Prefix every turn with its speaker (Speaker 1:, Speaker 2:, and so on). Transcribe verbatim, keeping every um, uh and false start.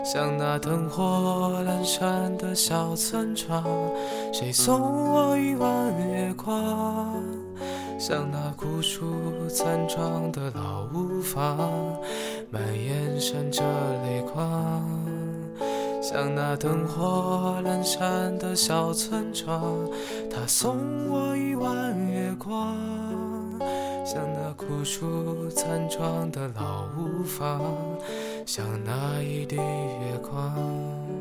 Speaker 1: 像那灯火阑珊的小村庄，谁送我一碗月光？像那古树残妆的老屋房，满眼闪着泪光。像那灯火阑珊的小村庄，他送我一碗月光。像那古树残妆的老屋房，像那一地月光。